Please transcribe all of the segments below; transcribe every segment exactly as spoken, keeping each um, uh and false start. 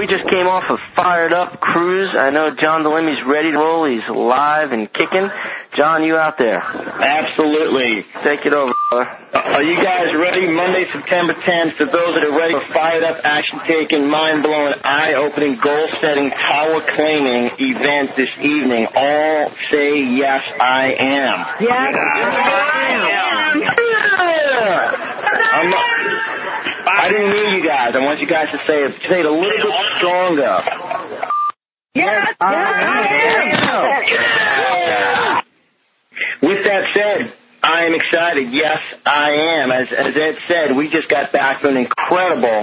just came off a fired-up cruise. I know John DeLemmy's ready to roll. He's live and kicking. John, you out there? Absolutely. Take it over, brother. Are you guys ready? Monday, September tenth, for those that are ready for fired-up, action-taking, mind-blowing, eye-opening, goal-setting, power-claiming event this evening. All say, yes, I am. Yes, I am. I'm not, I didn't hear you guys. I want you guys to say it, say it a little bit stronger. yes, I am. With that said, I am excited. Yes, I am. As, as Ed said, we just got back from an incredible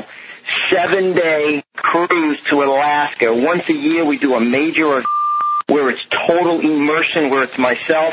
seven-day cruise to Alaska. Once a year, we do a major where it's total immersion, where it's myself,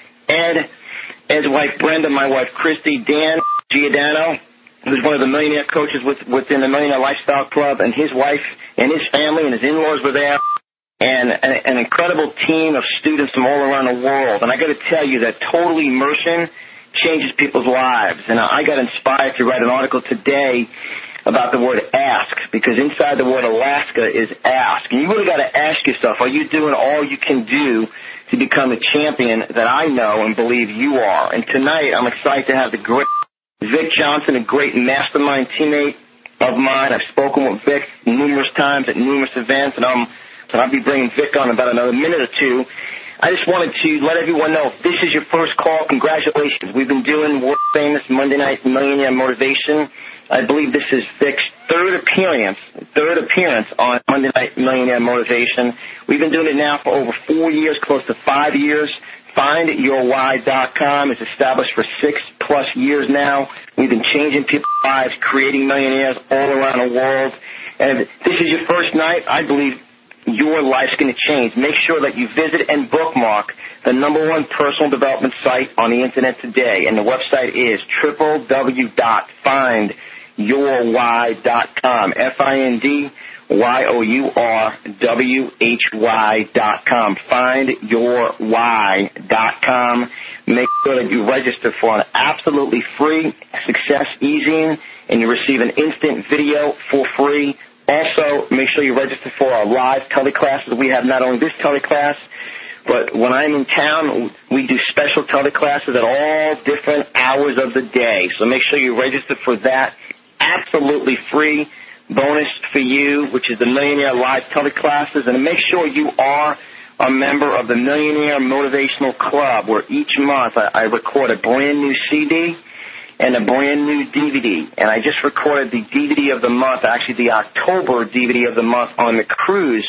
Ed, Ed's wife Brenda, my wife Christy, Dan Giordano, who's one of the millionaire coaches with, within the Millionaire Lifestyle Club, and his wife and his family and his in-laws were there. And an, an incredible team of students from all around the world. And I got to tell you that total immersion changes people's lives. And I got inspired to write an article today about the word ask, because inside the word Alaska is ask. And you really got to ask yourself, are you doing all you can do to become the champion that I know and believe you are? And tonight I'm excited to have the great Vic Johnson, a great mastermind teammate of mine. I've spoken with Vic numerous times at numerous events, and I'm and I'll be bringing Vic on in about another minute or two. I just wanted to let everyone know, if this is your first call, congratulations. We've been doing world-famous Monday Night Millionaire Motivation. I believe this is Vic's third appearance, third appearance on Monday Night Millionaire Motivation. We've been doing it now for over four years, close to five years. Find Your Why dot com is established for six-plus years now. We've been changing people's lives, creating millionaires all around the world. And if this is your first night, I believe your life's going to change. Make sure that you visit and bookmark the number one personal development site on the Internet today. And the website is w w w dot find your why dot com. F I N D Y O U R W H Y dot com. find your why dot com. Make sure that you register for an absolutely free Success Easing, and you receive an instant video for free. Also, make sure you register for our live teleclasses. We have not only this teleclass, but when I'm in town, we do special teleclasses at all different hours of the day. So make sure you register for that. Absolutely free bonus for you, which is the Millionaire Live teleclasses. And make sure you are a member of the Millionaire Motivational Club, where each month I, I record a brand new C D and a brand new D V D. And I just recorded the D V D of the month, actually the October D V D of the month on the cruise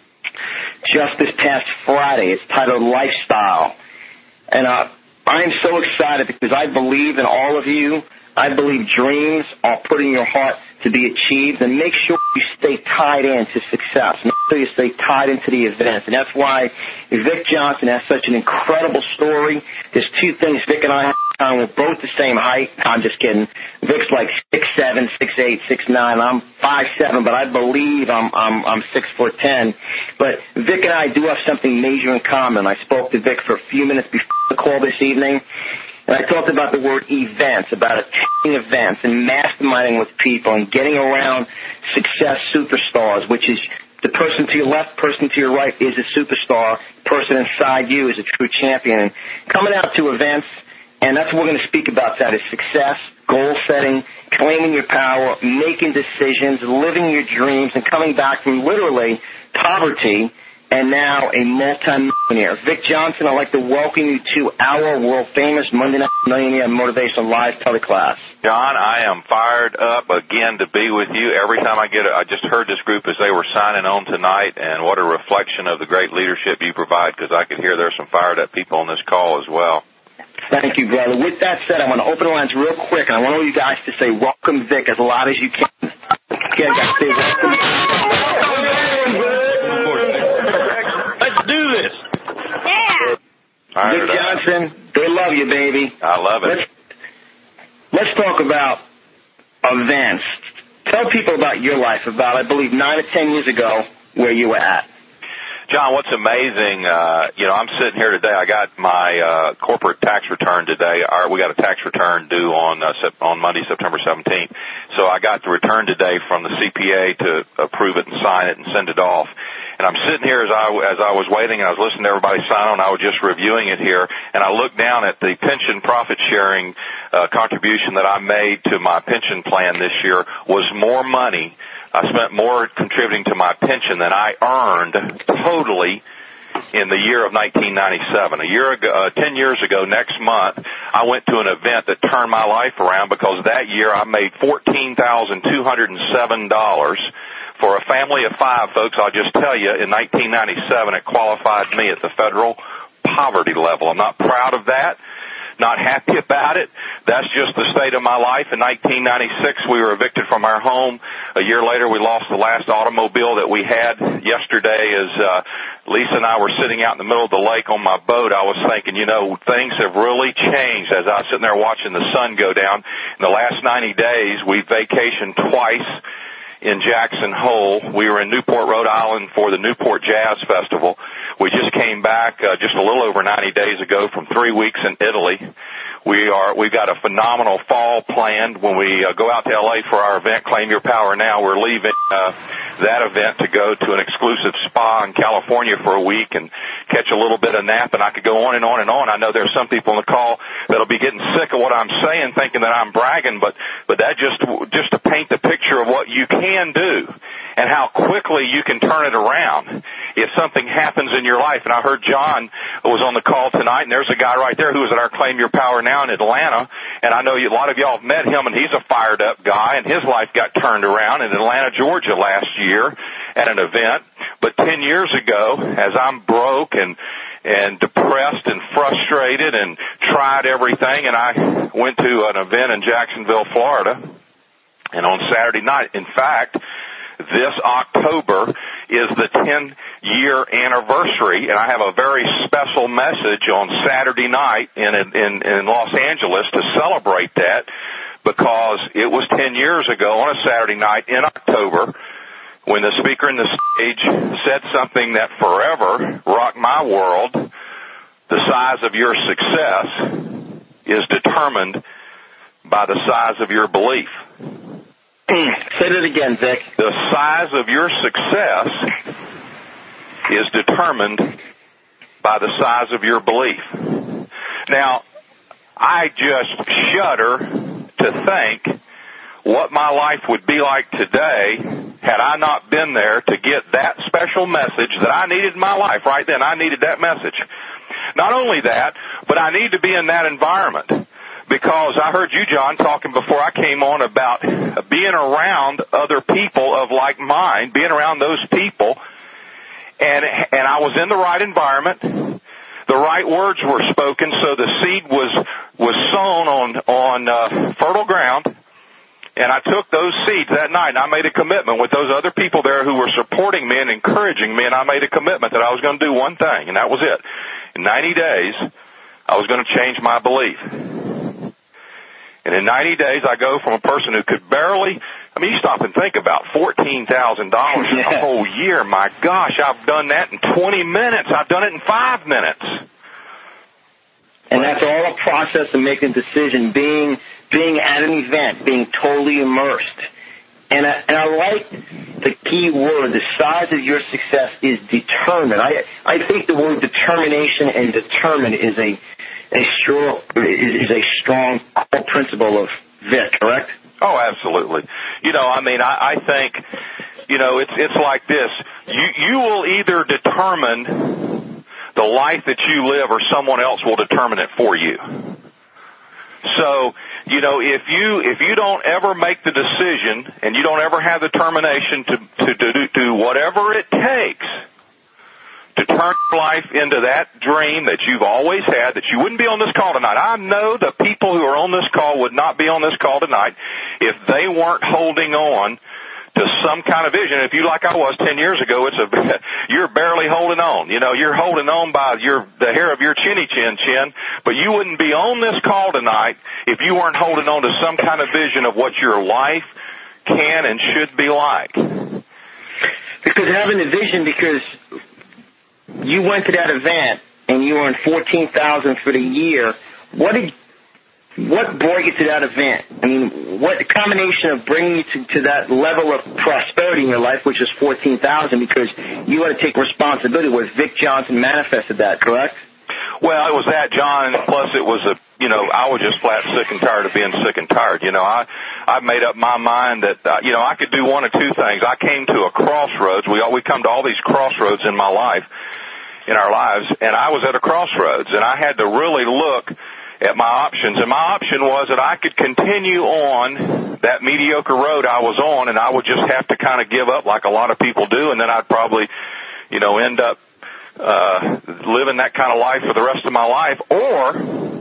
just this past Friday. It's titled Lifestyle. And uh, I am so excited because I believe in all of you. I believe dreams are put in your heart to be achieved, and make sure you stay tied into success. Make sure you stay tied into the events. And that's why Vic Johnson has such an incredible story. There's two things Vic and I have in common. We're both the same height. I'm just kidding. Vic's like six seven, six eight, six nine. I'm five seven, but I believe I'm I'm I'm six foot ten. But Vic and I do have something major in common. I spoke to Vic for a few minutes before the call this evening. And I talked about the word events, about attending events and masterminding with people and getting around success superstars, which is the person to your left, person to your right is a superstar. The person inside you is a true champion. And coming out to events, and that's what we're going to speak about, that is success, goal setting, claiming your power, making decisions, living your dreams, and coming back from literally poverty and now a multi-millionaire. Vic Johnson, I'd like to welcome you to our world-famous Monday Night Millionaire Motivation Live teleclass. John, I am fired up again to be with you. Every time I get it, I just heard this group as they were signing on tonight, and what a reflection of the great leadership you provide, because I could hear there's some fired-up people on this call as well. Thank you, brother. With that said, I want to open the lines real quick, and I want all you guys to say welcome, Vic, as loud as you can. Okay, guys, say welcome. Do this. Yeah. Vic Johnson, they love you, baby. I love it. Let's, let's talk about events. Tell people about your life, about, I believe, nine or ten years ago, where you were at. John, what's amazing, uh, you know, I'm sitting here today. I got my uh, corporate tax return today. Our, we got a tax return due on uh, sep- on Monday, September seventeenth. So I got the return today from the C P A to approve it and sign it and send it off. And I'm sitting here as I, as I was waiting, and I was listening to everybody sign on. I was just reviewing it here, and I looked down at the pension profit-sharing uh, contribution that I made to my pension plan this year was more money. I spent more contributing to my pension than I earned totally in the year of nineteen ninety-seven. A year ago, uh, ten years ago, next month, I went to an event that turned my life around because that year I made fourteen thousand two hundred seven dollars. For a family of five, folks, I'll just tell you, in nineteen ninety-seven, it qualified me at the federal poverty level. I'm not proud of that. Not happy about it. That's just the state of my life. In nineteen ninety-six, we were evicted from our home. A year later, we lost the last automobile that we had. Yesterday, as uh, Lisa and I were sitting out in the middle of the lake on my boat, I was thinking, you know, things have really changed. As I was sitting there watching the sun go down, in the last ninety days, we vacationed twice in Jackson Hole. We were in Newport, Rhode Island for the Newport Jazz Festival. We just came back uh, just a little over ninety days ago from three weeks in Italy. We are, we've got a phenomenal fall planned when we uh, go out to L A for our event, Claim Your Power Now. We're leaving uh, that event to go to an exclusive spa in California for a week and catch a little bit of nap, and I could go on and on and on. I know there's some people on the call that'll be getting sick of what I'm saying, thinking that I'm bragging, but, but that just, just to paint the picture of what you can do and how quickly you can turn it around if something happens in your life. And I heard John was on the call tonight, and there's a guy right there who was at our Claim Your Power Now in Atlanta, and I know a lot of y'all have met him, and he's a fired-up guy, and his life got turned around in Atlanta, Georgia last year at an event. But ten years ago, as I'm broke and and depressed and frustrated and tried everything, and I went to an event in Jacksonville, Florida, and on Saturday night, in fact, this October is the ten-year anniversary, and I have a very special message on Saturday night in, in, in Los Angeles to celebrate that, because it was ten years ago on a Saturday night in October when the speaker in the stage said something that forever rocked my world. The size of your success is determined by the size of your belief. Say that again, Vic. The size of your success is determined by the size of your belief. Now, I just shudder to think what my life would be like today had I not been there to get that special message that I needed in my life right then. I needed that message. Not only that, but I need to be in that environment. Because I heard you, John, talking before I came on about being around other people of like mind, being around those people, and and I was in the right environment. The right words were spoken, so the seed was was sown on on uh, fertile ground. And I took those seeds that night, and I made a commitment with those other people there who were supporting me and encouraging me, and I made a commitment that I was going to do one thing, and that was it. In ninety days, I was going to change my belief. And in ninety days, I go from a person who could barely, I mean, you stop and think about fourteen thousand dollars in a whole year. My gosh, I've done that in twenty minutes. I've done it in five minutes. And that's all a process of making a decision, being being at an event, being totally immersed. And I, and I like the key word, the size of your success is determined. I I think the word determination and determined is a a strong is a strong core principle of Vic, correct? Oh, absolutely. You know, I mean, I, I think, you know, it's it's like this. You you will either determine the life that you live, or someone else will determine it for you. So, you know, if you if you don't ever make the decision, and you don't ever have the determination to to, to do, do whatever it takes to turn your life into that dream that you've always had, that you wouldn't be on this call tonight. I know the people who are on this call would not be on this call tonight if they weren't holding on to some kind of vision. If you, like I was ten years ago, it's a you're barely holding on. You know, you're holding on by your the hair of your chinny chin chin, but you wouldn't be on this call tonight if you weren't holding on to some kind of vision of what your life can and should be like. Because having a vision, because you went to that event and you earned fourteen thousand dollars for the year. What did what brought you to that event? I mean, what the combination of bringing you to, to that level of prosperity in your life, which is fourteen thousand dollars, because you had to take responsibility, where Vic Johnson manifested that, correct? Well, it was that, John, and plus it was a, you know, I was just flat sick and tired of being sick and tired. You know, I, I made up my mind that, uh, you know, I could do one of two things. I came to a crossroads. We all, we come to all these crossroads in my life, in our lives, and I was at a crossroads, and I had to really look at my options. And my option was that I could continue on that mediocre road I was on, and I would just have to kind of give up like a lot of people do, and then I'd probably, you know, end up uh living that kind of life for the rest of my life, or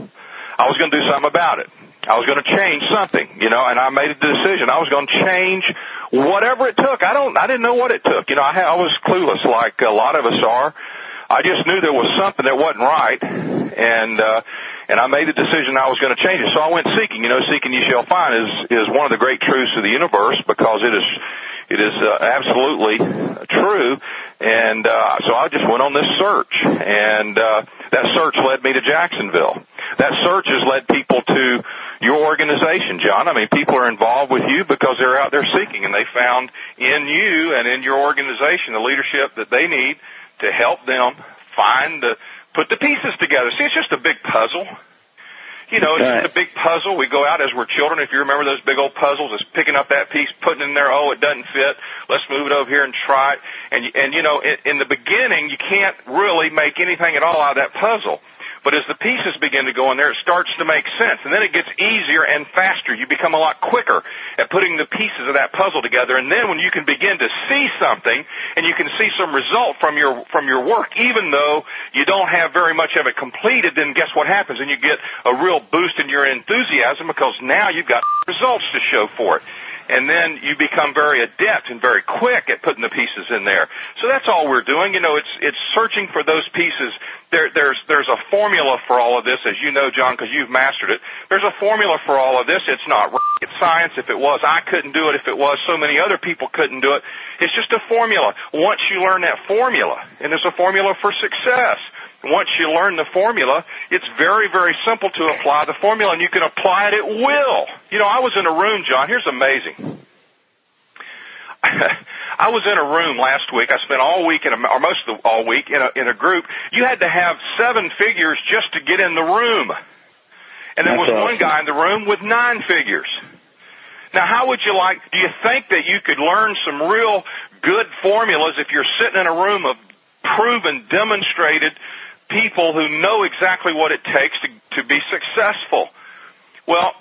I was going to do something about it. I was going to change something, you know, and I made a decision. I was going to change whatever it took. I don't, I didn't know what it took. You know, I, I was clueless like a lot of us are. I just knew there was something that wasn't right, and uh and I made the decision I was going to change it. So I went seeking. You know, seeking ye shall find is is one of the great truths of the universe, because it is it is uh, absolutely true. And uh so I just went on this search, and uh that search led me to Jacksonville. That search has led people to your organization, John. I mean, people are involved with you because they're out there seeking, and they found in you and in your organization the leadership that they need to help them find the, put the pieces together. See, it's just a big puzzle. You know, it's right. just a big puzzle. We go out as we're children. If you remember those big old puzzles, it's picking up that piece, putting it in there. Oh, it doesn't fit. Let's move it over here and try it. And, and you know, in, in the beginning, you can't really make anything at all out of that puzzle. But as the pieces begin to go in there, it starts to make sense. And then it gets easier and faster. You become a lot quicker at putting the pieces of that puzzle together. And then when you can begin to see something, and you can see some result from your from your work, even though you don't have very much of it completed, then guess what happens? And you get a real boost in your enthusiasm, because now you've got results to show for it. And then you become very adept and very quick at putting the pieces in there. So that's all we're doing. You know, it's it's searching for those pieces. There, there's there's a formula for all of this, as you know, John, because you've mastered it. There's a formula for all of this. It's not rocket science. If it was, I couldn't do it. If it was, so many other people couldn't do it. It's just a formula. Once you learn that formula, and there's a formula for success. Once you learn the formula, it's very, very simple to apply the formula, and you can apply it at will. You know, I was in a room, John. Here's amazing. I was in a room last week. I spent all week, in a, or most of the, all week, in a, in a group. You had to have seven figures just to get in the room. And there was That's one awesome. guy in the room with nine figures. Now, how would you like, do you think that you could learn some real good formulas if you're sitting in a room of proven, demonstrated people who know exactly what it takes to, to be successful? Well,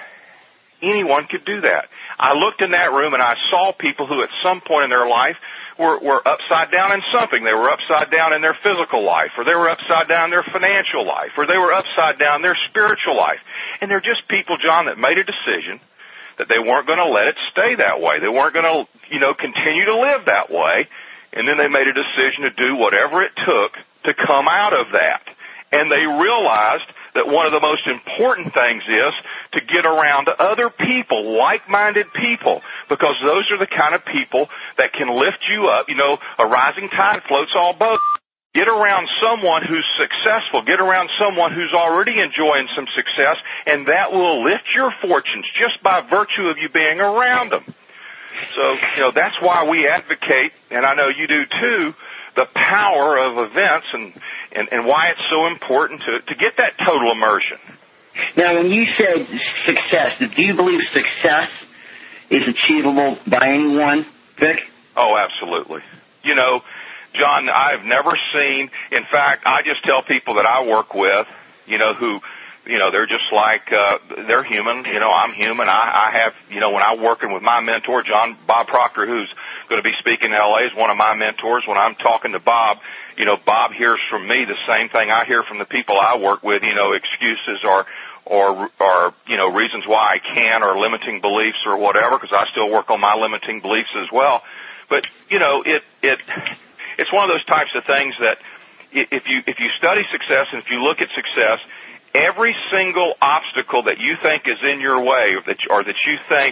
anyone could do that. I looked in that room and I saw people who at some point in their life were, were upside down in something. They were upside down in their physical life, or they were upside down in their financial life, or they were upside down in their spiritual life. And they're just people, John, that made a decision that they weren't going to let it stay that way. They weren't going to, you know, continue to live that way. And then they made a decision to do whatever it took to come out of that. And they realized that one of the most important things is to get around other people, like-minded people, because those are the kind of people that can lift you up. You know, a rising tide floats all boats. Get around someone who's successful. Get around someone who's already enjoying some success, and that will lift your fortunes just by virtue of you being around them. So, you know, that's why we advocate, and I know you do too, the power of events and, and, and why it's so important to, to get that total immersion. Now, when you said success, do you believe success is achievable by anyone, Vic? Oh, absolutely. You know, John, I've never seen, in fact, I just tell people that I work with, you know, who, you know, they're just like, uh, they're human. You know, I'm human. I, I have, you know, when I'm working with my mentor, John, Bob Proctor, who's going to be speaking in L A, is one of my mentors. When I'm talking to Bob, you know, Bob hears from me the same thing I hear from the people I work with, you know, excuses or, or, or, you know, reasons why I can, or limiting beliefs or whatever, because I still work on my limiting beliefs as well. But, you know, it, it, it's one of those types of things that if you, if you study success and if you look at success, every single obstacle that you think is in your way, or that, or that you think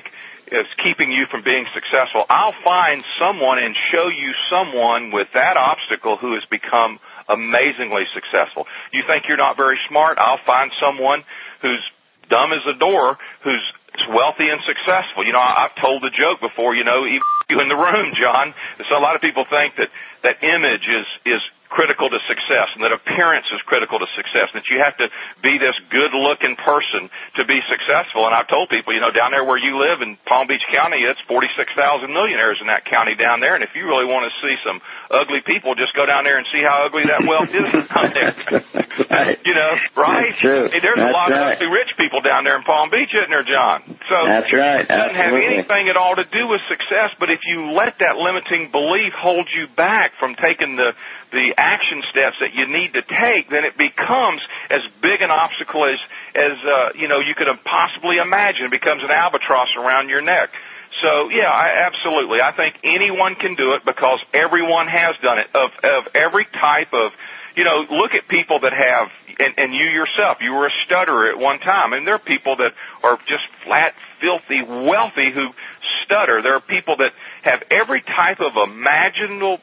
is keeping you from being successful, I'll find someone and show you someone with that obstacle who has become amazingly successful. You think you're not very smart? I'll find someone who's dumb as a door who's wealthy and successful. You know, I've told the joke before, you know, even you in the room, John. So a lot of people think that that image is is critical to success and that appearance is critical to success, that you have to be this good-looking person to be successful. And I've told people, you know, down there where you live in Palm Beach County, it's forty-six thousand millionaires in that county down there. And if you really want to see some ugly people, just go down there and see how ugly that wealth is down there. Right. You know, right? That's true. Hey, there's That's a lot right. of ugly rich people down there in Palm Beach, isn't there, John? So That's right. it doesn't have Absolutely. anything at all to do with success, but if you let that limiting belief hold you back from taking the the action steps that you need to take, then it becomes as big an obstacle as, as uh, you know, you could have possibly imagined. It becomes an albatross around your neck. So, yeah, I, absolutely. I think anyone can do it because everyone has done it. Of, of every type of, you know, look at people that have, and, and you yourself, you were a stutterer at one time, and there are people that are just flat, filthy, wealthy who stutter. There are people that have every type of imaginable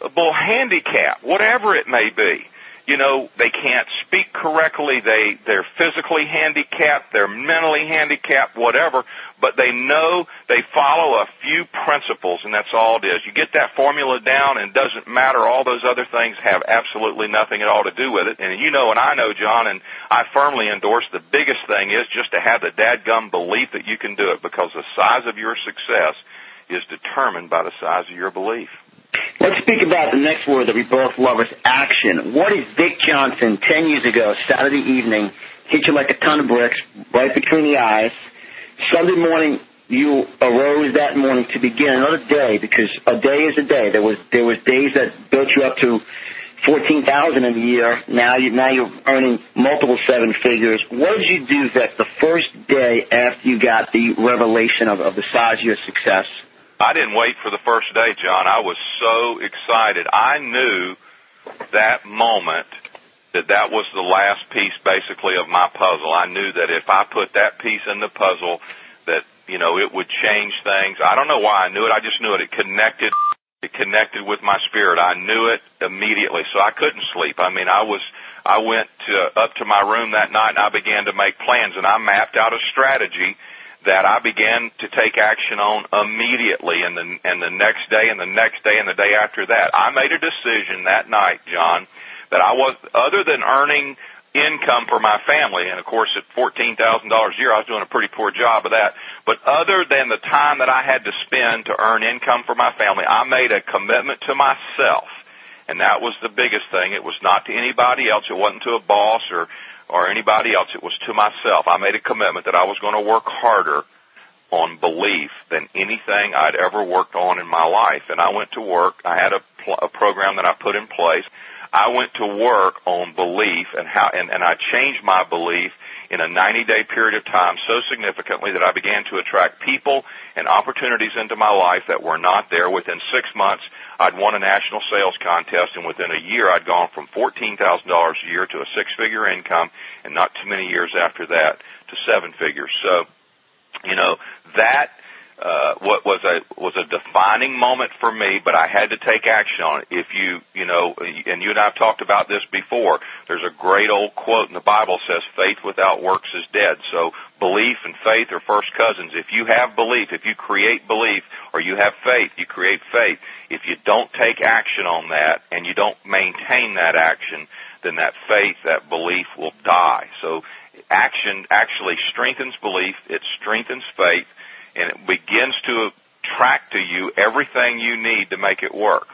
handicap, whatever it may be. You know, they can't speak correctly, they, they're physically handicapped, they're mentally handicapped, whatever, but they know they follow a few principles, and that's all it is. You get that formula down, and it doesn't matter. All those other things have absolutely nothing at all to do with it. And you know, and I know, John, and I firmly endorse, the biggest thing is just to have the dadgum belief that you can do it, because the size of your success is determined by the size of your belief. Let's speak about the next word that we both love, is action. What is Dick Johnson ten years ago, Saturday evening, hit you like a ton of bricks, right between the eyes? Sunday morning, you arose that morning to begin another day, because a day is a day. There was there was days that built you up to fourteen thousand in a year. Now you now you're earning multiple seven figures. What did you do, Vic, the first day after you got the revelation of, of the size of your success? I didn't wait for the first day, John. I was so excited. I knew that moment that that was the last piece, basically, of my puzzle. I knew that if I put that piece in the puzzle, that, you know, it would change things. I don't know why I knew it. I just knew it. It connected. It connected with my spirit. I knew it immediately, so I couldn't sleep. I mean, I was, I went to, up to my room that night, and I began to make plans, and I mapped out a strategy that I began to take action on immediately, and the, and the next day, and the next day, and the day after that. I made a decision that night, John, that I was, other than earning income for my family, and of course at fourteen thousand dollars a year, I was doing a pretty poor job of that, but other than the time that I had to spend to earn income for my family, I made a commitment to myself, and that was the biggest thing. It was not to anybody else. It wasn't to a boss or or anybody else. It was to myself. I made a commitment that I was going to work harder on belief than anything I'd ever worked on in my life. And I went to work. I had a, pl- a program that I put in place. I went to work on belief, and how, and, and I changed my belief in a ninety-day period of time so significantly that I began to attract people and opportunities into my life that were not there. Within six months, I'd won a national sales contest, and within a year, I'd gone from fourteen thousand dollars a year to a six-figure income, and not too many years after that to seven figures. So, you know, that Uh, what was a was a defining moment for me, but I had to take action on it. If you, you know, and you and I have talked about this before, there's a great old quote in the Bible that says, faith without works is dead. So belief and faith are first cousins. If you have belief, if you create belief, or you have faith, you create faith. If you don't take action on that and you don't maintain that action, then that faith, that belief will die. So action actually strengthens belief, it strengthens faith, and it begins to attract to you everything you need to make it work.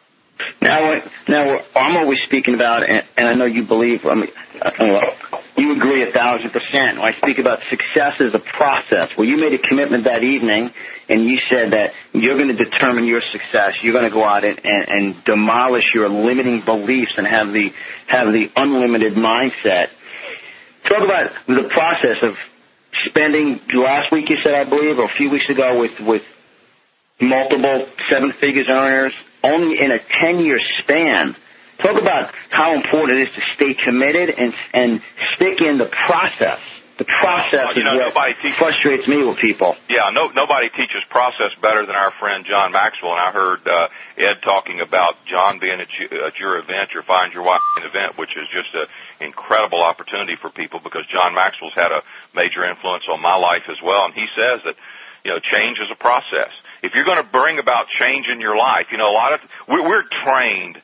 Now, now I'm always speaking about, and I know you believe, I mean, you agree a thousand percent. When I speak about success as a process, well, you made a commitment that evening, and you said that you're going to determine your success. You're going to go out and, and, and demolish your limiting beliefs and have the have the unlimited mindset. Talk about the process of spending, last week you said, I believe, or a few weeks ago, with, with multiple seven-figures earners, only in a ten-year span. Talk about how important it is to stay committed and, and stick in the process The process well, you is know, what teaches, frustrates me with people. Yeah, no, nobody teaches process better than our friend John Maxwell. And I heard uh, Ed talking about John being at, you, at your event, your Find Your Why event, which is just an incredible opportunity for people because John Maxwell's had a major influence on my life as well. And he says that, you know, change is a process. If you're going to bring about change in your life, you know, a lot of we're, we're trained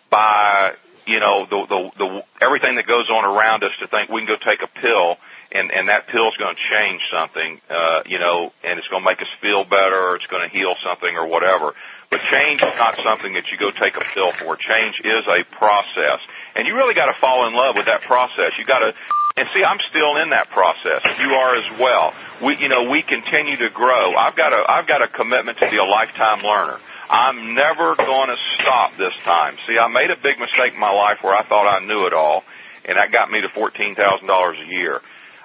by, you know, the, the, the everything that goes on around us to think we can go take a pill and, and that pill's going to change something, uh, you know, and it's going to make us feel better or it's going to heal something or whatever. But change is not something that you go take a pill for. Change is a process. And you really got to fall in love with that process. You got to, and see, I'm still in that process. You are as well. We, you know, we continue to grow. I've got a, I've got a commitment to be a lifetime learner. I'm never going to stop this time. See, I made a big mistake in my life where I thought I knew it all, and that got me to fourteen thousand dollars a year.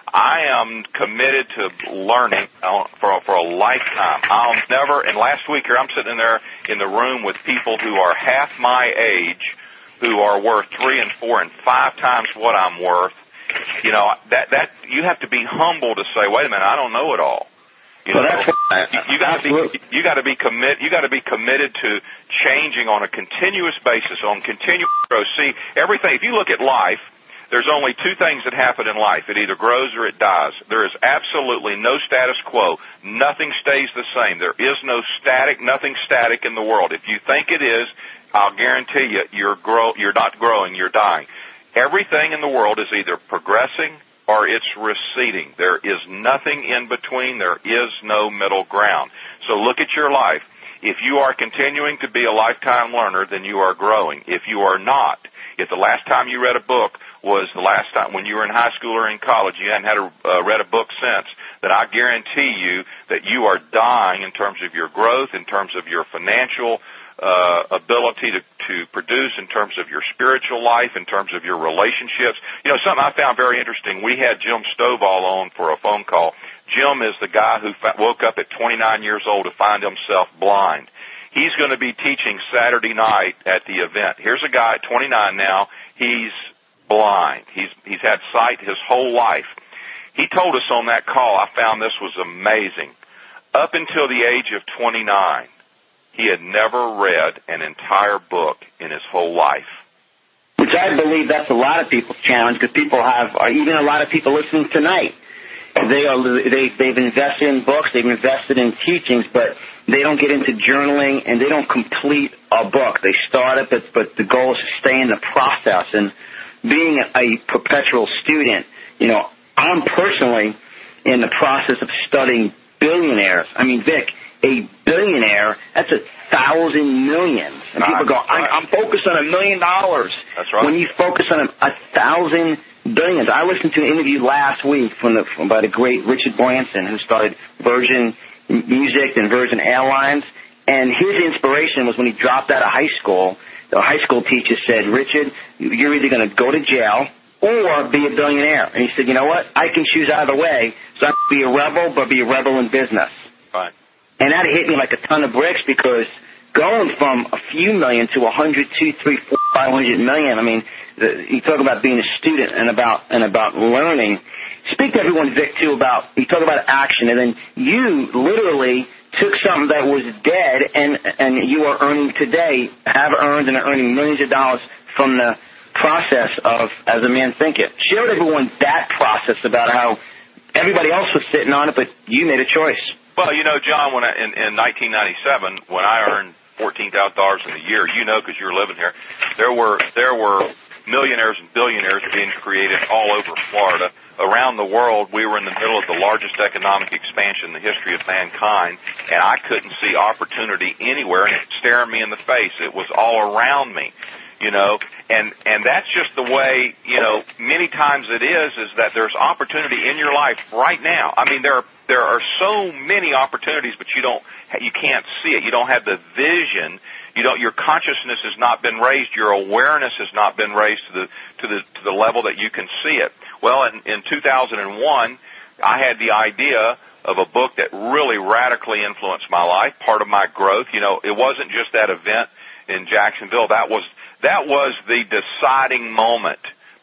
I am committed to learning for, for a lifetime. I'll never, and last week here I'm sitting there in the room with people who are half my age, who are worth three and four and five times what I'm worth. You know, that, that, you have to be humble to say, wait a minute, I don't know it all. You know, well, that's you got to be you got to be commit you got to be committed to changing on a continuous basis, on continuous growth. See, everything. If you look at life, there's only two things that happen in life. It either grows or it dies. There is absolutely no status quo. Nothing stays the same. There is no static, nothing static in the world. If you think it is, I'll guarantee you, you're grow you're not growing. You're dying. Everything in the world is either progressing or it's receding. There is nothing in between. There is no middle ground. So look at your life. If you are continuing to be a lifetime learner, then you are growing. If you are not, if the last time you read a book was the last time when you were in high school or in college, you hadn't had a, uh, read a book since, then I guarantee you that you are dying in terms of your growth, in terms of your financial Uh, ability to, to produce, in terms of your spiritual life, in terms of your relationships. You know, something I found very interesting. We had Jim Stovall on for a phone call. Jim is the guy who fa- woke up at twenty-nine years old to find himself blind. He's going to be teaching Saturday night at the event. Here's a guy at twenty-nine now. He's blind. He's, he's had sight his whole life. He told us on that call, I found this was amazing. Up until the age of twenty-nine, he had never read an entire book in his whole life. Which I believe that's a lot of people's challenge, because people have, or even a lot of people listening tonight, they are they they've invested in books, they've invested in teachings, but they don't get into journaling and they don't complete a book. They start it, but but the goal is to stay in the process. And being a perpetual student, you know, I'm personally in the process of studying billionaires. I mean, Vic, a billionaire, that's a thousand millions. And right, people go, I'm, right. I'm focused on a million dollars. That's right. When you focus on a, a thousand billions. I listened to an interview last week from the, from, by the great Richard Branson, who started Virgin Music and Virgin Airlines. And his inspiration was when he dropped out of high school, the high school teacher said, Richard, you're either going to go to jail or be a billionaire. And he said, you know what? I can choose either way. So I'm going to be a rebel, but be a rebel in business. Right. And that hit me like a ton of bricks, because going from a few million to a hundred, two, three, four, five hundred million. I mean, the, you talk about being a student and about and about learning. Speak to everyone, Vic, too, about you talk about action, and then you literally took something that was dead, and and you are earning today, have earned and are earning millions of dollars from the process of As a Man Thinketh. Share with everyone that process about how everybody else was sitting on it, but you made a choice. Well, you know, John, when I, in, in nineteen ninety-seven, when I earned fourteen thousand dollars in a year, you know, because you're living here, there were there were millionaires and billionaires being created all over Florida. Around the world, we were in the middle of the largest economic expansion in the history of mankind, and I couldn't see opportunity anywhere, and it was staring me in the face. It was all around me, you know, and and that's just the way, you know, many times it is, is that there's opportunity in your life right now. I mean, there are There are so many opportunities, but you don't, you can't see it. You don't have the vision. You don't, your consciousness has not been raised. Your awareness has not been raised to the, to the, to the level that you can see it. Well, in, in two thousand one, I had the idea of a book that really radically influenced my life, part of my growth. You know, it wasn't just that event in Jacksonville. That was, that was the deciding moment.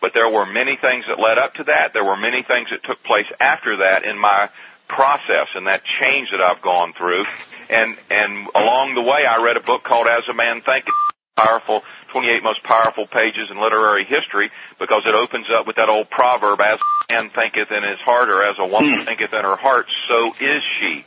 but there were many things that led up to that. There were many things that took place after that in my process and that change that I've gone through. And, and along the way, I read a book called As a Man Thinketh, powerful, twenty-eight most powerful pages in literary history, because it opens up with that old proverb, as a man thinketh in his heart, or as a woman thinketh in her heart, so is she.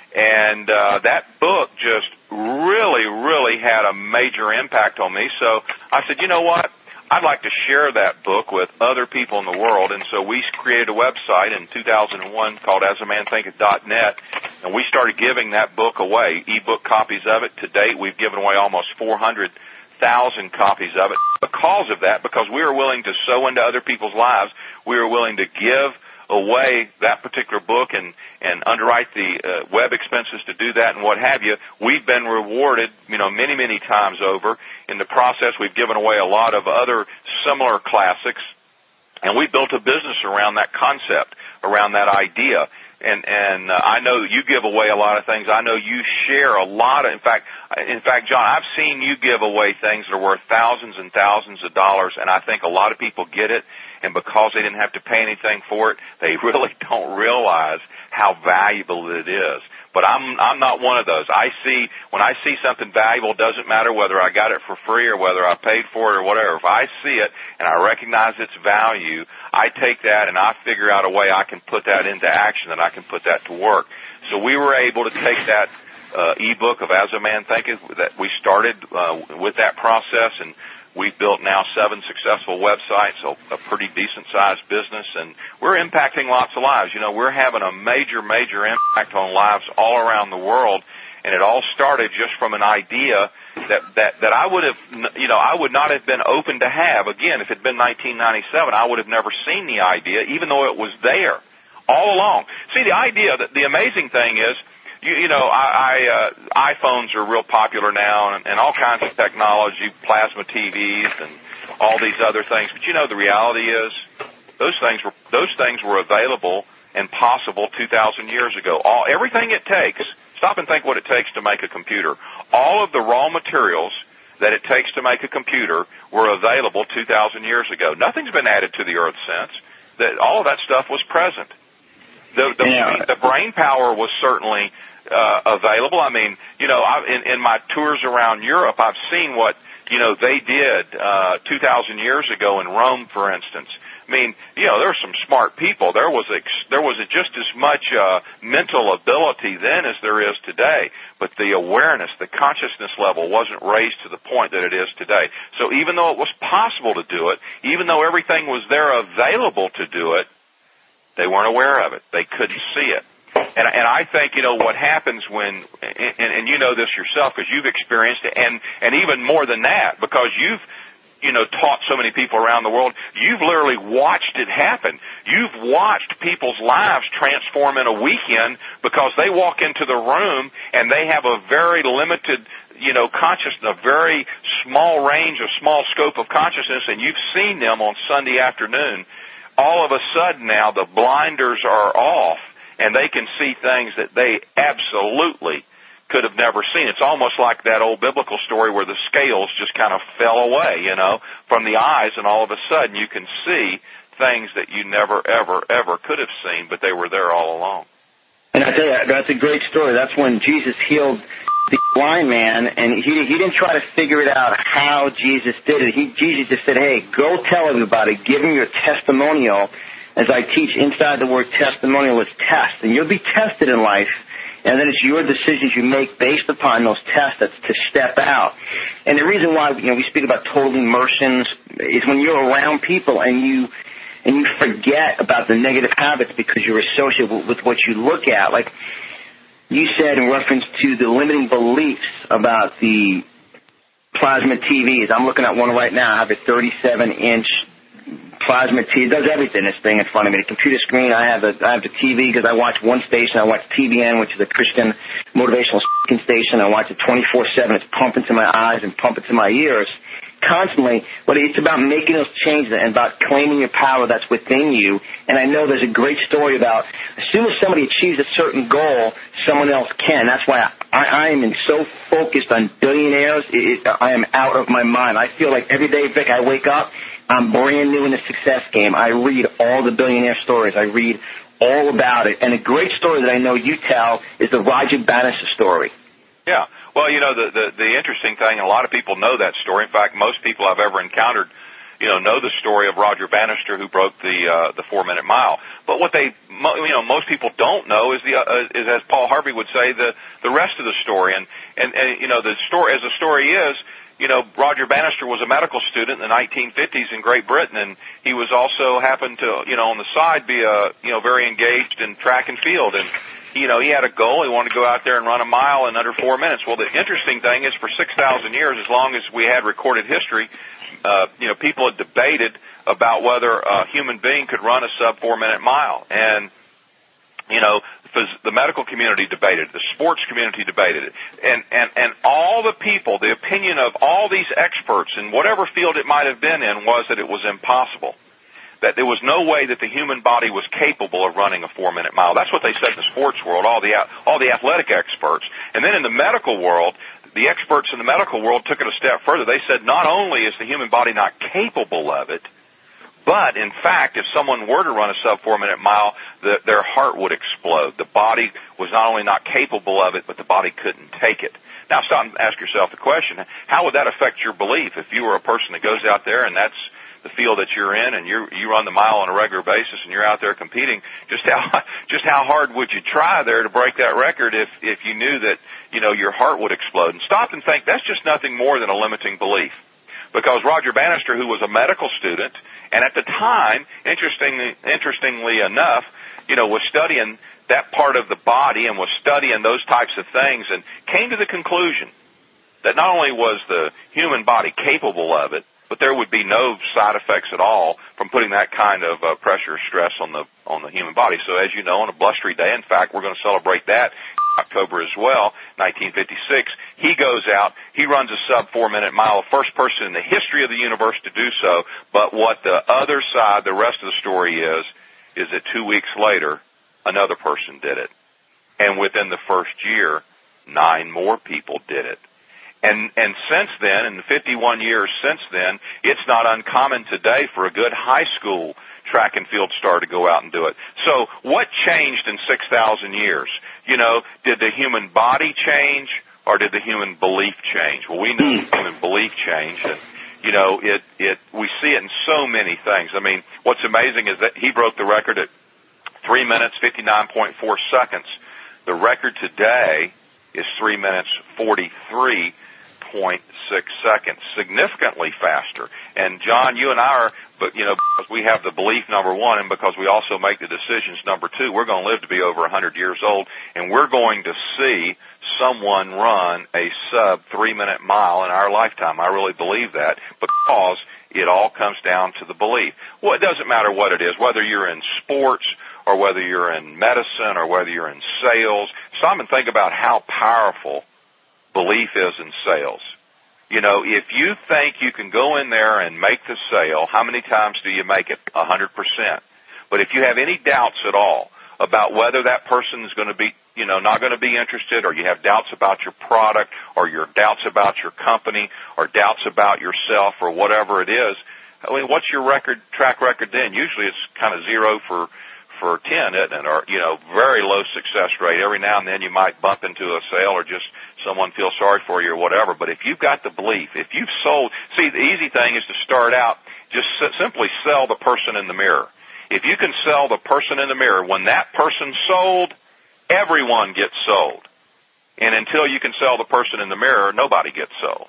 And uh, that book just really, really had a major impact on me. So I said, you know what? I'd like to share that book with other people in the world. And so we created a website in two thousand one called as a man thinketh dot net, and we started giving that book away, e-book copies of it. To date, we've given away almost four hundred thousand copies of it because of that, because we were willing to sow into other people's lives. We were willing to give away that particular book and, and underwrite the uh, web expenses to do that and what have you. We've been rewarded, you know, many, many times over. In the process, we've given away a lot of other similar classics, and we built a business around that concept, around that idea. And, and uh, I know you give away a lot of things. I know you share a lot of, in fact, in fact, John, I've seen you give away things that are worth thousands and thousands of dollars, and I think a lot of people get it, and because they didn't have to pay anything for it, they really don't realize how valuable it is. But I'm, I'm not one of those. I see, when I see something valuable, it doesn't matter whether I got it for free or whether I paid for it or whatever. If I see it and I recognize its value, I take that and I figure out a way I can put that into action, and I can put that to work. So we were able to take that uh, ebook of As a Man Thinketh that we started uh, with that process, and we've built now seven successful websites, so a pretty decent-sized business, and we're impacting lots of lives. You know, we're having a major, major impact on lives all around the world, and it all started just from an idea that, that, that I would have, you know, I would not have been open to have. Again, if it had been nineteen ninety-seven, I would have never seen the idea, even though it was there all along. See, the idea, that the amazing thing is, You, you know, I, I, uh, iPhones are real popular now, and, and all kinds of technology, plasma T Vs, and all these other things. But you know, the reality is, those things were those things were available and possible two thousand years ago. All everything it takes. Stop and think what it takes to make a computer. All of the raw materials that it takes to make a computer were available two thousand years ago. Nothing's been added to the earth since. That all of that stuff was present. The the, yeah. the brain power was certainly Uh, available. I mean, you know, I, in, in my tours around Europe, I've seen what, you know, they did uh, two thousand years ago in Rome, for instance. I mean, you know, there were some smart people. There was ex, there was a, just as much uh, mental ability then as there is today, but the awareness, the consciousness level wasn't raised to the point that it is today. So even though it was possible to do it, even though everything was there available to do it, they weren't aware of it. They couldn't see it. And, and I think, you know, what happens when, and, and you know this yourself because you've experienced it, and, and even more than that, because you've, you know, taught so many people around the world, you've literally watched it happen. You've watched people's lives transform in a weekend because they walk into the room and they have a very limited, you know, consciousness, a very small range, a small scope of consciousness, and you've seen them on Sunday afternoon. All of a sudden now the blinders are off, and they can see things that they absolutely could have never seen. It's almost like that old biblical story where the scales just kind of fell away, you know, from the eyes, and all of a sudden you can see things that you never, ever, ever could have seen, but they were there all along. And I tell you, that's a great story. That's when Jesus healed the blind man, and he he didn't try to figure it out how Jesus did it. He, Jesus just said, hey, go tell everybody, give them your testimonial. As I teach, inside the word testimonial is test, and you'll be tested in life, and then it's your decisions you make based upon those tests that's to step out. And the reason why, you know, we speak about total immersions is when you're around people and you and you forget about the negative habits because you're associated with, with what you look at. Like you said in reference to the limiting beliefs about the plasma T Vs. I'm looking at one right now. I have a thirty-seven inch plasma T V. It does everything, this thing in front of me. The computer screen, I have a, I have the T V because I watch one station. I watch T B N, which is a Christian motivational station. I watch it twenty-four seven. It's pumping to my eyes and pumping to my ears constantly. But it's about making those changes and about claiming your power that's within you. And I know there's a great story about as soon as somebody achieves a certain goal, someone else can. That's why I, I am so focused on billionaires. It, it, I am out of my mind. I feel like every day, Vic, I wake up, I'm brand new in the success game. I read all the billionaire stories. I read all about it. And a great story that I know you tell is the Roger Bannister story. Yeah. Well, you know, the, the, the interesting thing, and a lot of people know that story. In fact, most people I've ever encountered, you know, know the story of Roger Bannister who broke the uh, the four-minute mile. But what they, you know, most people don't know is the uh, is, as Paul Harvey would say, the the rest of the story. And and, and you know, the story as the story is, you know, Roger Bannister was a medical student in the nineteen fifties in Great Britain, and he was also happened to, you know, on the side be a, you know, very engaged in track and field. And you know, he had a goal. He wanted to go out there and run a mile in under four minutes. Well, the interesting thing is, for six thousand years, as long as we had recorded history, uh, you know, people had debated about whether a human being could run a sub four-minute mile. And, you know, the medical community debated it. The sports community debated it. And, and, and all the people, the opinion of all these experts in whatever field it might have been in was that it was impossible. That there was no way that the human body was capable of running a four-minute mile. That's what they said in the sports world, all the all the athletic experts. And then in the medical world, the experts in the medical world took it a step further. They said not only is the human body not capable of it, but in fact, if someone were to run a sub-four-minute mile, the, their heart would explode. The body was not only not capable of it, but the body couldn't take it. Now stop and ask yourself the question, how would that affect your belief if you were a person that goes out there and that's the field that you're in, and you you run the mile on a regular basis, and you're out there competing? Just how just how hard would you try there to break that record if if you knew that, you know, your heart would explode? And stop and think, that's just nothing more than a limiting belief. Because Roger Bannister, who was a medical student, and at the time, interestingly interestingly enough, you know, was studying that part of the body and was studying those types of things, and came to the conclusion that not only was the human body capable of it, but there would be no side effects at all from putting that kind of uh, pressure or stress on the on the human body. So as you know, on a blustery day, in fact, we're going to celebrate that in October as well, nineteen fifty-six, he goes out, he runs a sub-four-minute mile, the first person in the history of the universe to do so. But what the other side, the rest of the story is, is that two weeks later, another person did it. And within the first year, nine more people did it. And and since then, in the fifty-one years since then, it's not uncommon today for a good high school track and field star to go out and do it. So what changed in six thousand years? You know, did the human body change or did the human belief change? Well, we know the human belief changed, and, you know, it, it we see it in so many things. I mean, what's amazing is that he broke the record at three minutes, fifty-nine point four seconds. The record today is three minutes, forty-three point six seconds, significantly faster. And John, you and I are, but you know, because we have the belief, number one, and because we also make the decisions, number two, we're going to live to be over one hundred years old, and we're going to see someone run a sub three-minute mile in our lifetime. I really believe that, because it all comes down to the belief. Well, it doesn't matter what it is, whether you're in sports or whether you're in medicine or whether you're in sales. Stop and think about how powerful belief is in sales. You know, if you think you can go in there and make the sale, how many times do you make it? A hundred percent. But if you have any doubts at all about whether that person is going to be, you know, not going to be interested, or you have doubts about your product, or your doubts about your company, or doubts about yourself, or whatever it is, I mean, what's your record, track record then? Usually it's kind of zero for for ten, isn't it? Or, you know, very low success rate. Every now and then you might bump into a sale, or just someone feels sorry for you or whatever. But if you've got the belief, if you've sold, see, the easy thing is to start out, just simply sell the person in the mirror. If you can sell the person in the mirror, when that person sold, everyone gets sold. And until you can sell the person in the mirror, nobody gets sold.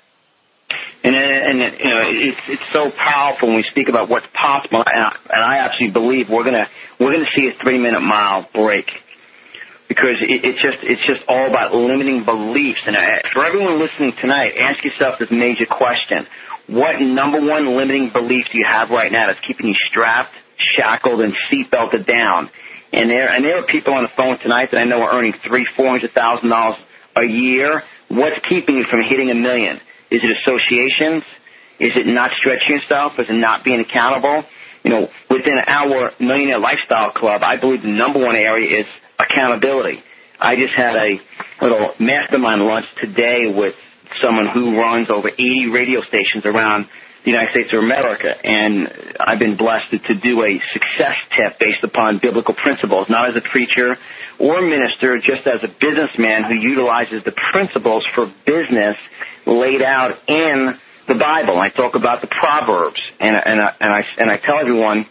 And, and you know, it's it's so powerful when we speak about what's possible, and I, and I actually believe we're gonna we're gonna see a three-minute mile break, because it, it just it's just all about limiting beliefs. And for everyone listening tonight, ask yourself this major question: what number one limiting belief do you have right now that's keeping you strapped, shackled, and seatbelted down? And there and there are people on the phone tonight that I know are earning three, four hundred thousand dollars a year. What's keeping you from hitting a million? Is it associations? Is it not stretching yourself? Is it not being accountable? You know, within our Millionaire Lifestyle Club, I believe the number one area is accountability. I just had a little mastermind lunch today with someone who runs over eighty radio stations around the United States of America. And I've been blessed to do a success tip based upon biblical principles, not as a preacher or minister, just as a businessman who utilizes the principles for business laid out in the Bible. I talk about the Proverbs, and, and, I, and, I, and I tell everyone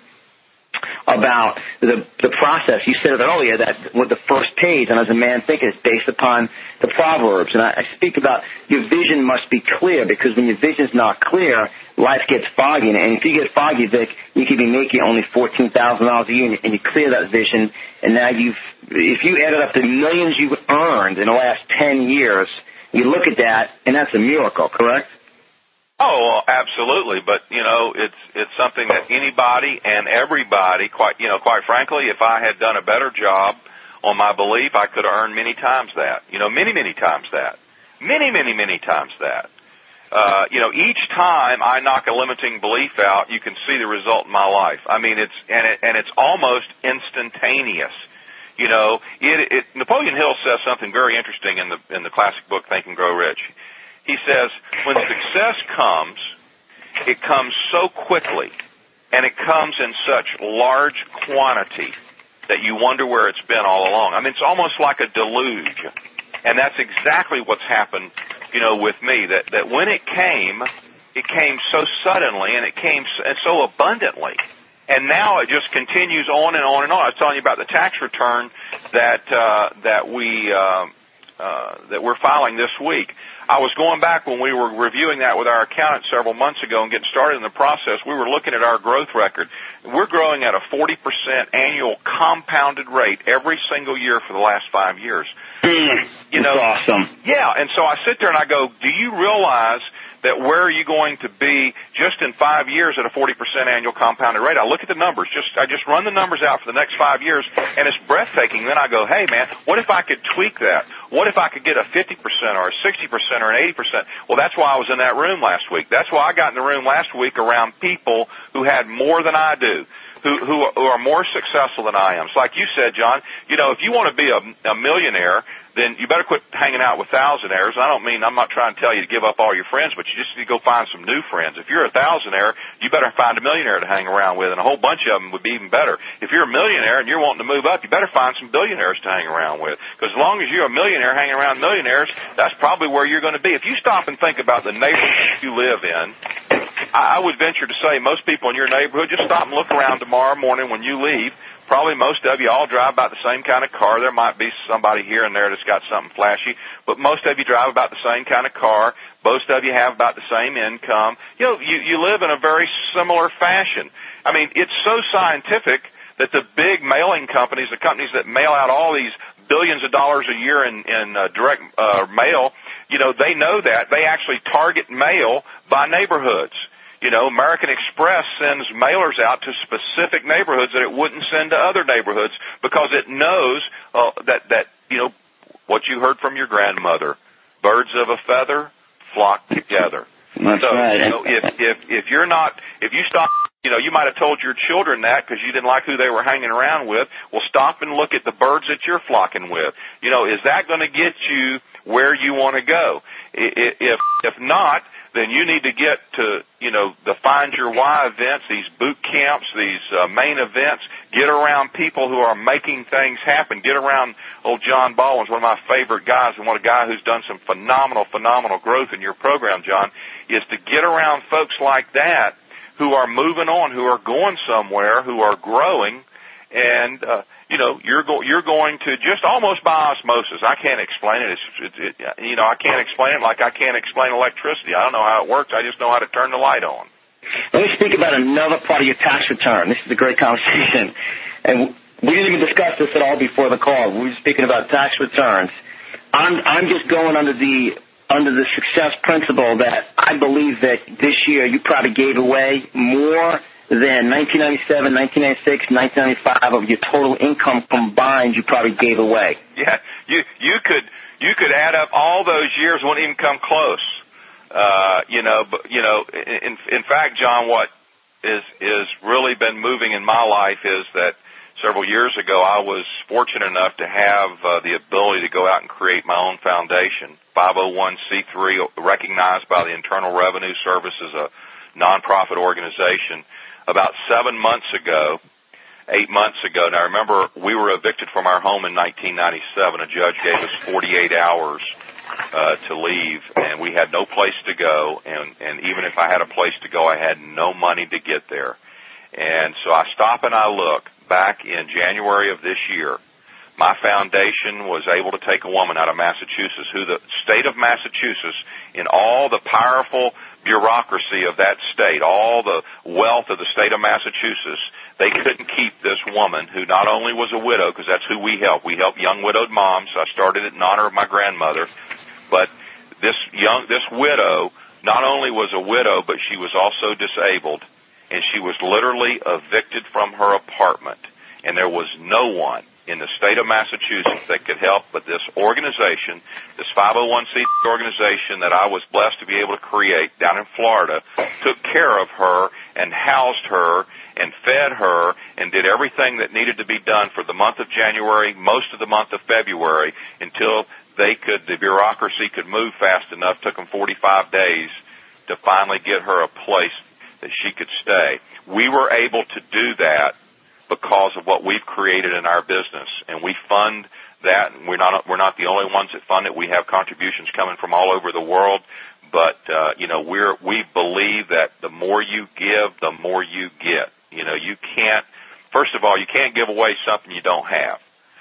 about the the process. You said it earlier that with the first page, and as a man thinketh, is based upon the Proverbs. And I, I speak about your vision must be clear, because when your vision's not clear, life gets foggy. And, and if you get foggy, Vic, you could be making only fourteen thousand dollars a year, and you, and you clear that vision, and now you've, if you added up the millions you've earned in the last ten years, you look at that, and that's a miracle, correct? Oh, well, absolutely. But, you know, it's it's something that anybody and everybody, quite you know, quite frankly, if I had done a better job on my belief, I could have earned many times that. You know, many, many times that. Many, many, many times that. Uh, you know, each time I knock a limiting belief out, you can see the result in my life. I mean, it's and it and it's almost instantaneous. You know, it, it Napoleon Hill says something very interesting in the in the classic book Think and Grow Rich. He says, when success comes, it comes so quickly, and it comes in such large quantity that you wonder where it's been all along. I mean, it's almost like a deluge, and that's exactly what's happened, you know, with me, that, that when it came, it came so suddenly, and it came so abundantly. And now it just continues on and on and on. I was telling you about the tax return that uh, that we uh, uh, that we're filing this week. I was going back when we were reviewing that with our accountant several months ago and getting started in the process. We were looking at our growth record. We're growing at a forty percent annual compounded rate every single year for the last five years. Mm, you know, that's awesome. Yeah, and so I sit there and I go, do you realize that where are you going to be just in five years at a forty percent annual compounded rate? I look at the numbers. Just I just run the numbers out for the next five years, and it's breathtaking. Then I go, hey, man, what if I could tweak that? What if I could get a fifty percent or a sixty percent or an eighty percent? Well, that's why I was in that room last week. That's why I got in the room last week around people who had more than I do, who, who, who are more successful than I am. It's like you said, John, you know, if you want to be a, a millionaire, then you better quit hanging out with thousandaires. I don't mean, I'm not trying to tell you to give up all your friends, but you just need to go find some new friends. If you're a thousandaire, you better find a millionaire to hang around with, and a whole bunch of them would be even better. If you're a millionaire and you're wanting to move up, you better find some billionaires to hang around with, because as long as you're a millionaire hanging around millionaires, that's probably where you're going to be. If you stop and think about the neighborhood you live in, I would venture to say most people in your neighborhood, just stop and look around tomorrow morning when you leave. Probably most of you all drive about the same kind of car. There might be somebody here and there that's got something flashy, but most of you drive about the same kind of car. Most of you have about the same income. You know, you, you live in a very similar fashion. I mean, it's so scientific that the big mailing companies, the companies that mail out all these billions of dollars a year in, in uh, direct uh, mail, you know, they know that. They actually target mail by neighborhoods. You know, American Express sends mailers out to specific neighborhoods that it wouldn't send to other neighborhoods, because it knows uh, that, that, you know, what you heard from your grandmother, birds of a feather flock together. That's so, right. you know, if, if, if you're not, if you stop, you know, you might have told your children that because you didn't like who they were hanging around with. Well, stop and look at the birds that you're flocking with. You know, is that going to get you where you want to go? If, if not, then you need to get to, you know, the Find Your Why events, these boot camps, these uh, main events. Get around people who are making things happen. Get around old John Baldwin's one of my favorite guys, and one a guy who's done some phenomenal, phenomenal growth in your program, John, is to get around folks like that who are moving on, who are going somewhere, who are growing, and uh, you know, you're go- you're going to just almost by osmosis. I can't explain it. It's, it's it, you know, I can't explain it like I can't explain electricity. I don't know how it works. I just know how to turn the light on. Let me speak about another part of your tax return. This is a great conversation, and we didn't even discuss this at all before the call. We were speaking about tax returns. I'm I'm just going under the under the success principle that I believe that this year you probably gave away more than nineteen ninety-seven, nineteen ninety-six, nineteen ninety-five of your total income combined. You probably gave away. Yeah, you you could you could add up all those years, wouldn't even come close. Uh, you know, but you know, in in fact, John, what is is really been moving in my life is that several years ago I was fortunate enough to have uh, the ability to go out and create my own foundation, five oh one c three, recognized by the Internal Revenue Service as a nonprofit organization. About seven months ago, eight months ago, now remember, we were evicted from our home in nineteen ninety-seven. A judge gave us forty-eight hours uh, to leave, and we had no place to go, and, and even if I had a place to go, I had no money to get there. And so I stop and I look. Back in January of this year, my foundation was able to take a woman out of Massachusetts who the state of Massachusetts, in all the powerful bureaucracy of that state, all the wealth of the state of Massachusetts, they couldn't keep this woman who not only was a widow, because that's who we help. We help young widowed moms. I started it in honor of my grandmother. But this young, this widow not only was a widow, but she was also disabled. And she was literally evicted from her apartment. And there was no one in the state of Massachusetts that could help, but this organization, this five oh one c organization that I was blessed to be able to create down in Florida, took care of her and housed her and fed her and did everything that needed to be done for the month of January, most of the month of February, until they could, the bureaucracy could move fast enough. Took them forty-five days to finally get her a place that she could stay. We were able to do that because of what we've created in our business, and we fund that. And we're not we're not the only ones that fund it. We have contributions coming from all over the world, but uh, you know we're we believe that the more you give, the more you get. You know, you can't. First of all, you can't give away something you don't have.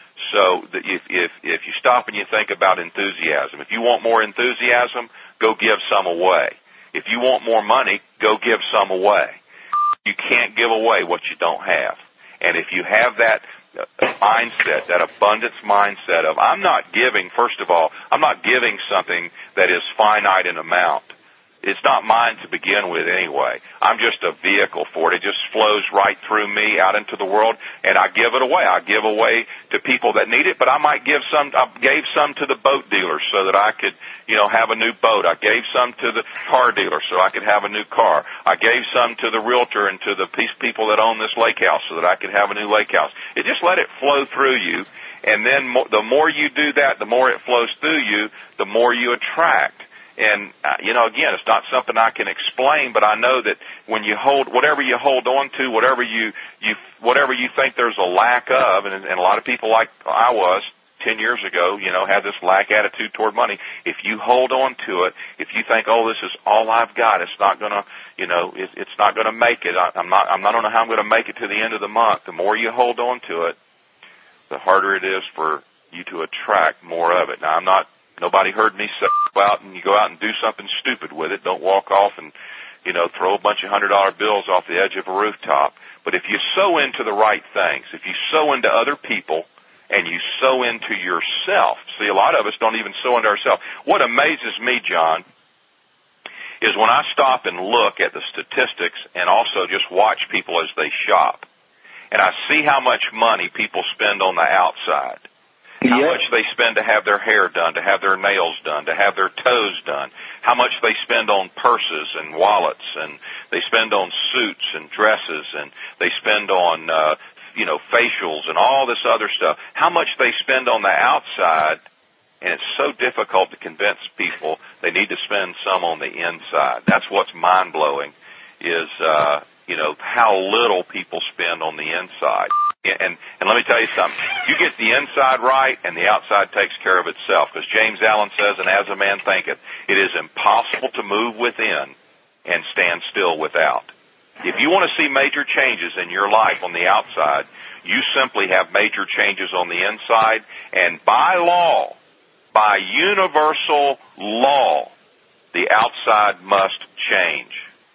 So the, if if if you stop and you think about enthusiasm, if you want more enthusiasm, go give some away. If you want more money, go give some away. You can't give away what you don't have. And if you have that mindset, that abundance mindset of, I'm not giving, first of all, I'm not giving something that is finite in amount. It's not mine to begin with anyway. I'm just a vehicle for it. It just flows right through me out into the world, and I give it away. I give away to people that need it, but I might give some, I gave some to the boat dealers so that I could, you know, have a new boat. I gave some to the car dealer so I could have a new car. I gave some to the realtor and to the people that own this lake house so that I could have a new lake house. It just let it flow through you, and then the more you do that, the more it flows through you, the more you attract. And, uh, you know, again, it's not something I can explain, but I know that when you hold, whatever you hold on to, whatever you, you, whatever you think there's a lack of, and, and a lot of people like I was ten years ago, you know, have this lack attitude toward money. If you hold on to it, if you think, oh, this is all I've got, it's not going to, you know, it, it's not going to make it. I, I'm not, I'm not, I don't know how I'm going to make it to the end of the month. The more you hold on to it, the harder it is for you to attract more of it. Now, I'm not, nobody heard me say, go out and you go out and do something stupid with it. Don't walk off and, you know, throw a bunch of hundred dollar bills off the edge of a rooftop. But if you sow into the right things, if you sow into other people and you sow into yourself, see, a lot of us don't even sow into ourselves. What amazes me, John, is when I stop and look at the statistics and also just watch people as they shop, and I see how much money people spend on the outside. How yep. much they spend to have their hair done, to have their nails done, to have their toes done. How much they spend on purses and wallets, and they spend on suits and dresses, and they spend on, uh, you know, facials and all this other stuff. How much they spend on the outside, and it's so difficult to convince people they need to spend some on the inside. That's what's mind-blowing is, uh, you know, how little people spend on the inside. And, and let me tell you something. You get the inside right, and the outside takes care of itself. Because James Allen says, and as a man thinketh, it is impossible to move within and stand still without. If you want to see major changes in your life on the outside, you simply have major changes on the inside. And by law, by universal law, the outside must change.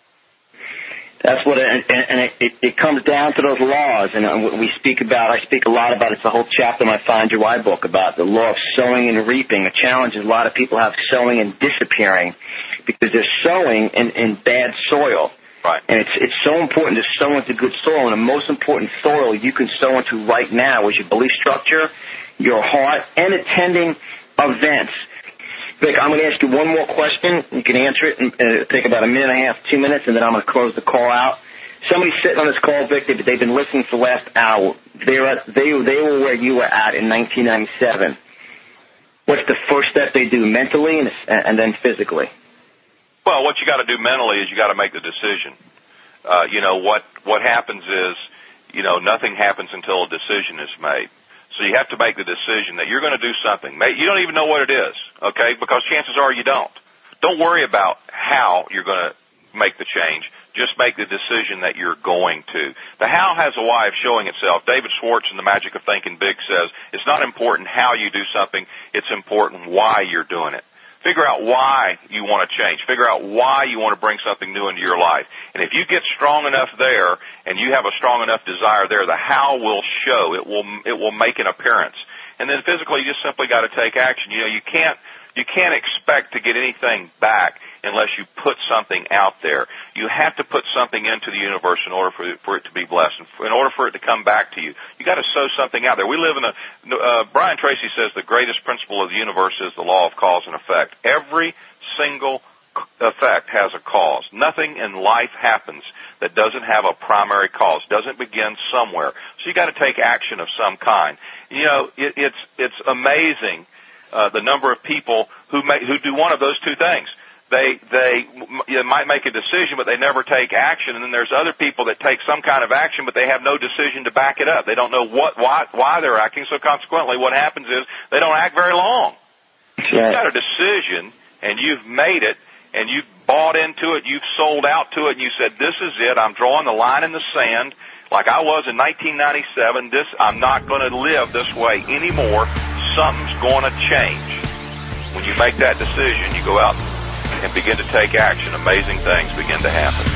That's what, it, and, and it, it comes down to those laws, and we speak about, I speak a lot about, it's a whole chapter in my Find Your Why book about the law of sowing and reaping. The challenge is a lot of people have sowing and disappearing because they're sowing in, in bad soil. Right. And it's it's so important to sow into good soil, and the most important soil you can sow into right now is your belief structure, your heart, and attending events. Vic, I'm going to ask you one more question. You can answer it, and uh, take about a minute and a half, two minutes, and then I'm going to close the call out. Somebody's sitting on this call, Vic. They've, they've been listening for the last hour. They're at, they they were where you were at in nineteen ninety-seven. What's the first step they do mentally and and then physically? Well, what you got to do mentally is you got to make the decision. Uh, you know, what, what happens is, you know, nothing happens until a decision is made. So you have to make the decision that you're going to do something. You don't even know what it is, okay, because chances are you don't. Don't worry about how you're going to make the change. Just make the decision that you're going to. The how has a way of showing itself. David Schwartz in The Magic of Thinking Big says it's not important how you do something, it's important why you're doing it. Figure out why you want to change. Figure out why you want to bring something new into your life. And if you get strong enough there and you have a strong enough desire there, the how will show. It will it will make an appearance. And then physically, you just simply got to take action. You know, you can't you can't expect to get anything back unless you put something out there. You have to put something into the universe in order for it, for it to be blessed, and in order for it to come back to you. You got to sow something out there. We live in a, uh, Brian Tracy says the greatest principle of the universe is the law of cause and effect. Every single effect has a cause. Nothing in life happens that doesn't have a primary cause, doesn't begin somewhere. So you got to take action of some kind. You know, it, it's, it's amazing. Uh, the number of people who make, who do one of those two things. They they you know, might make a decision, but they never take action. And then there's other people that take some kind of action, but they have no decision to back it up. They don't know what why why they're acting. So consequently, what happens is they don't act very long. If you've got a decision and you've made it and you've bought into it, you've sold out to it, and you said, "This is it. I'm drawing the line in the sand." Like I was in nineteen ninety-seven, this I'm not going to live this way anymore. Something's going to change. When you make that decision, you go out and begin to take action. Amazing things begin to happen.